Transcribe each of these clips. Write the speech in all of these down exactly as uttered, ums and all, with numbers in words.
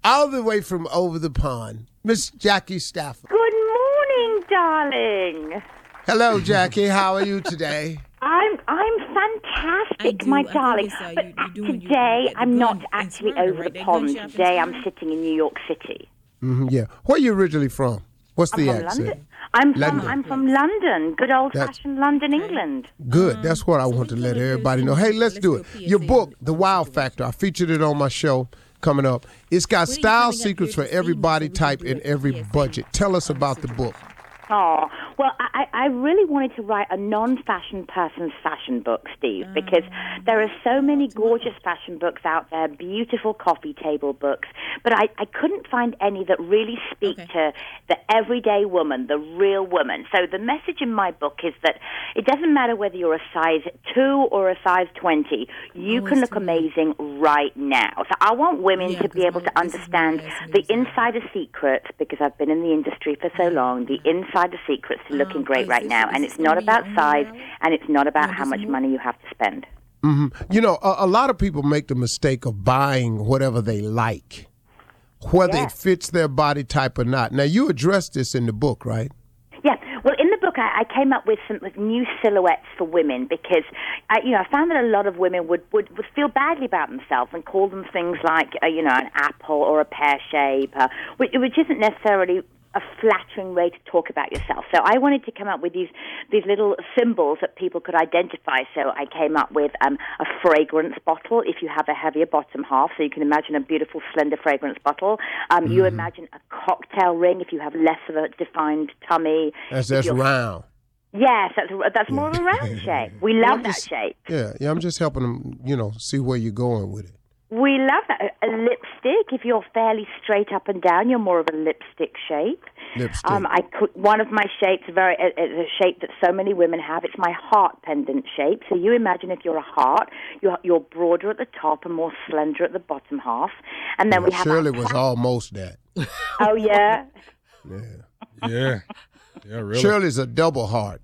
all the way from over the pond, Miss Jackie Stafford. Good morning, darling. Hello, Jackie. How are you today? I'm I'm fantastic, do, my darling. so. But you, you're doing, today, you, I'm not in actually Smyrna, over right? the They pond. gun shop in Today, I'm Smyrna? sitting in New York City. Mm-hmm, yeah. Where are you originally from? What's I'm the from accent? London. I'm from London. I'm from London. Good old-fashioned London, England. Good. That's what I so want to we let can everybody do- know. Hey, let's let's do do it. a P S A Your book, on The the Wow situation. Factor. I featured it on my show coming up. It's got When are you style coming up secrets here for to see every me body so we can type do and a every P S A budget. Tell us on the about the book. situation? Oh, well, I, I really wanted to write a non-fashion person's fashion book, Steve, because there are so many gorgeous fashion books out there, beautiful coffee table books, but I, I couldn't find any that really speak Okay. to the everyday woman, the real woman. So the message in my book is that it doesn't matter whether you're a size two or a size twenty, you Always can look too late. amazing right now. So I want women Yeah, to be 'cause able my- to this is my understand last the news item. insider secrets, because I've been in the industry for so long, the insider secrets to looking Um, great is right this- now. is And this it's gonna not be your about only size, rally? and it's not about Wanna how do much some more? money you have to spend. hmm You know, a, a lot of people make the mistake of buying whatever they like, whether Yeah. it fits their body type or not. Now, you address this in the book, right? Yeah, well, in the book, I, I came up with some with new silhouettes for women because, I, you know, I found that a lot of women would, would, would feel badly about themselves and call them things like, uh, you know, an apple or a pear shape, uh, which, which isn't necessarily a flattering way to talk about yourself. So I wanted to come up with these these little symbols that people could identify. So I came up with um, a fragrance bottle if you have a heavier bottom half. So you can imagine a beautiful, slender fragrance bottle. Um, You imagine a cocktail ring if you have less of a defined tummy. That's, If that's you're- round. Yes, that's, that's more of a round shape. We love that just- shape. Yeah, yeah, I'm just helping them, you know, see where you're going with it. We love that. A, a lipstick, if you're fairly straight up and down, you're more of a lipstick shape. Lipstick. Um, I could, one of my shapes very is a shape that so many women have. It's my heart pendant shape. So you imagine if you're a heart, you're, you're broader at the top and more slender at the bottom half. And then we have Shirley our was pla- almost that. oh yeah. Yeah. Yeah. Yeah, really. Shirley's a double heart.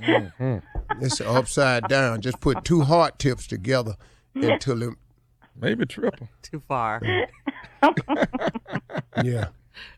It's upside down. Just put two heart tips together until it, Maybe triple. Too far. yeah.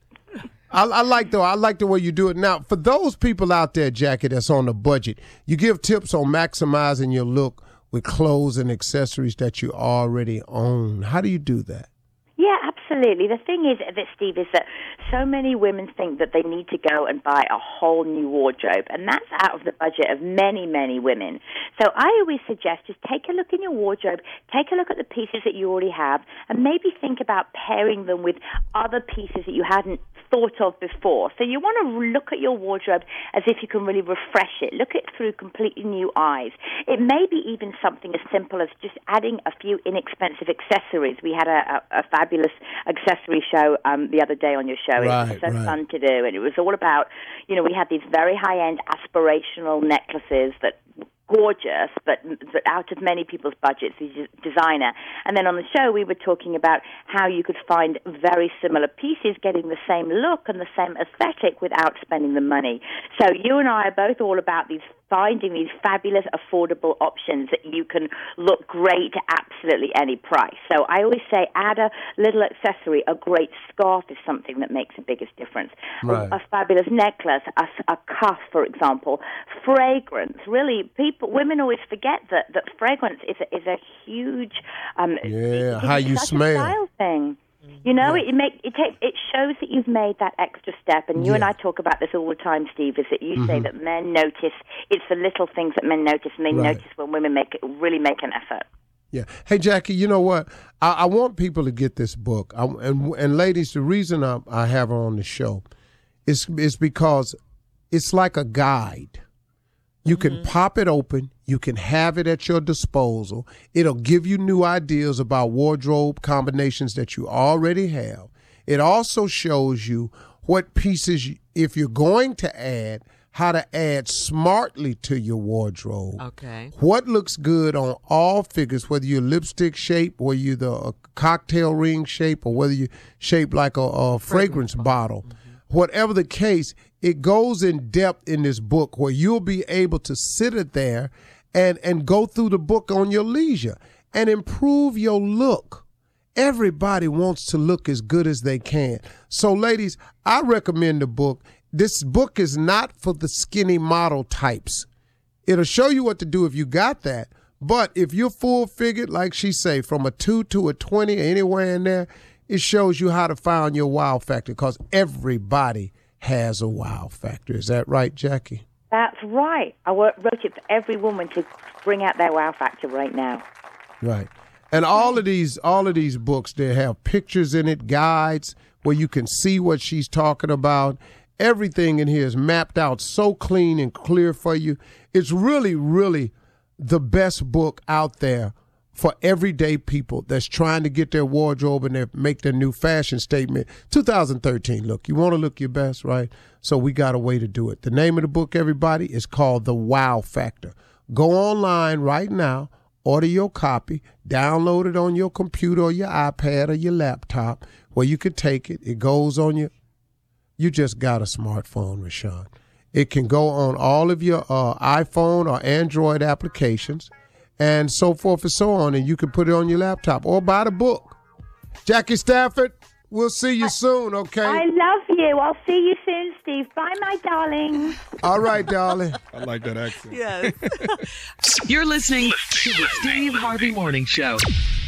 I, I like though. I like the way you do it. Now, for those people out there, Jackie, that's on a budget, you give tips on maximizing your look with clothes and accessories that you already own. How do you do that? Yeah, absolutely. The thing is, that Steve, is that so many women think that they need to go and buy a whole new wardrobe, and that's out of the budget of many, many women. So I always suggest just take a look in your wardrobe, take a look at the pieces that you already have, and maybe think about pairing them with other pieces that you hadn't thought of before. So you want to look at your wardrobe as if you can really refresh it. Look at it through completely new eyes. It may be even something as simple as just adding a few inexpensive accessories. We had a, a, a fabulous accessory show um, the other day on your show. Right, it was so right. fun to do, and it was all about, you know, we had these very high-end aspirational necklaces that gorgeous, but, but out of many people's budgets, he's a designer. And then on the show, we were talking about how you could find very similar pieces getting the same look and the same aesthetic without spending the money. So you and I are both all about these finding these fabulous, affordable options that you can look great at absolutely any price. So I always say add a little accessory. A great scarf is something that makes the biggest difference. Right. A, a fabulous necklace, a, a cuff, for example. Fragrance. Really, people, women always forget that, that fragrance is a, is a huge... Um, Yeah, it- how it's you such smell. A style thing. You know, it, it make it take it shows that you've made that extra step, and you and Yeah. I talk about this all the time, Steve. Is that you say Mhm. that men notice? It's the little things that men notice, and they Right. notice when women make really make an effort. Yeah. Hey, Jackie, you know what? I, I want people to get this book. I, and and ladies, the reason I, I have her on the show is, is because it's like a guide. You can pop it open. You can have it at your disposal. It'll give you new ideas about wardrobe combinations that you already have. It also shows you what pieces, you, if you're going to add, how to add smartly to your wardrobe. Okay. What looks good on all figures, whether you're lipstick shape, whether you're the a cocktail ring shape, or whether you shape like a, a fragrance bottle. Whatever the case, it goes in depth in this book where you'll be able to sit it there and, and go through the book on your leisure and improve your look everybody wants to look as good as they can. So, ladies, I recommend the book. This book is not for the skinny model types. It'll show you what to do if you got that. But if you're full-figured, like she say, from a two to a twenty, anywhere in there, it shows you how to find your wow factor, because everybody has a wow factor. Is that right, Jackie? That's right. I wrote it for every woman to bring out their wow factor right now. Right. And all of these all of these books, they have pictures in it, guides where you can see what she's talking about. Everything in here is mapped out so clean and clear for you. It's really, really the best book out there for everyday people that's trying to get their wardrobe and their, make their new fashion statement. two thousand thirteen, look, you want to look your best, right? So we got a way to do it. The name of the book, everybody, is called The Wow Factor. Go online right now, order your copy, download it on your computer or your iPad or your laptop where you can take it. It goes on your, you just got a smartphone, Rashawn. It can go on all of your uh, iPhone or Android applications and so forth and so on, and you can put it on your laptop or buy the book. Jackie Stafford, we'll see you soon, okay? I love you. I'll see you soon, Steve. Bye, my darling. All right, darling. I like that accent. Yes. You're listening to the Steve Harvey Morning Show.